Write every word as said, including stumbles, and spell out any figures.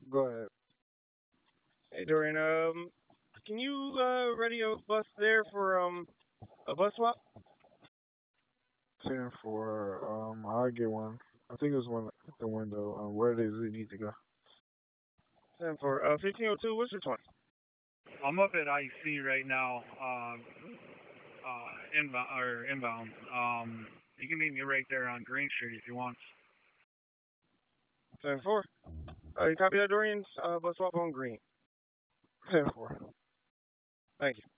Go ahead. Hey, Dorian, um, can you uh, ready a bus there for um a bus swap? Ten for um, I'll get one. I think there's one at the window. Um, where does it need to go? Ten for uh fifteen oh two. What's your twenty? I'm up at I C right now, um, uh, inbound or inbound. Um, you can meet me right there on Green Street if you want. Ten four. Uh, you copy that, Dorian? Uh, bus swap on green. Ten for. Thank you.